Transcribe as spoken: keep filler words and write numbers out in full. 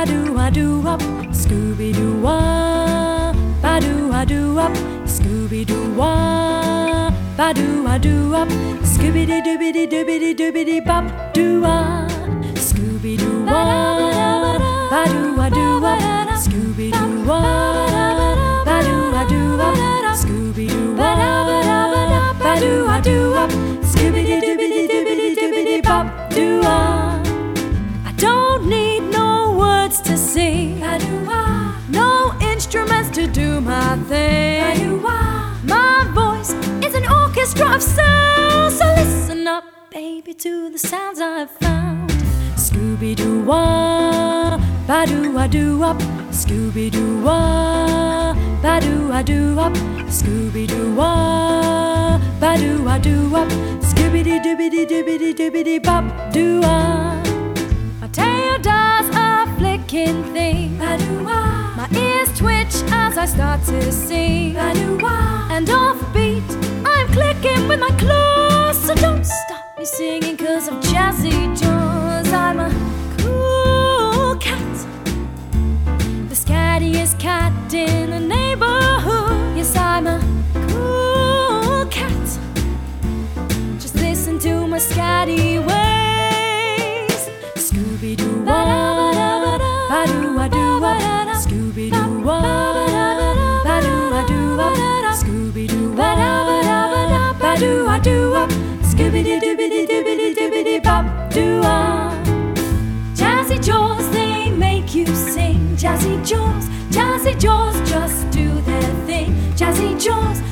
ba-doo a doo up, Scooby-Doo wah, ba-doo a doo up, Scooby-Doo wah, ba-doo a doo up, Scooby-Doo-Doo-Doo-Doo-Doo-Doo bop doo wah, Scooby-Doo wah, ba-doo a doo up, Scooby-Doo wah, ba-doo a doo up, Scooby-Doo wah, ba-doo a doo up, Scooby-Doo-Doo-Doo-Doo-Doo bop doo wah. I don't need no words to sing, no instruments to do my thing. My voice is an orchestra of sound, so listen up, baby, to the sounds I've found. Scooby-Doo wah, ba-doo a doo up, Scooby-Doo wah, ba-doo a doo up, Scooby-Doo wah, ba-doo a doo up, Scooby-Doo-Doo-Doo-Doo-Doo bop doo wah. My tail does a flicking thing, my ears twitch as I start to sing, and offbeat I'm clicking with my claws. So don't stop me singing cause of jazzy jaws. I'm a cool cat, the scattiest cat in the neighborhood. Yes, I'm a cool cat, just listen to my scatty ways. Scooby-Doo wah, ba-doo a doo up, Scooby-Doo wah, ba-doo a doo up, Scooby-Doo wah, ba-doo a doo up, Scooby-Doo-Doo-Doo-Doo-Doo bop doo wah. Jazzy jaws, they make you sing. Jazzy jaws, jazzy jaws just do their thing. Jazzy jaws,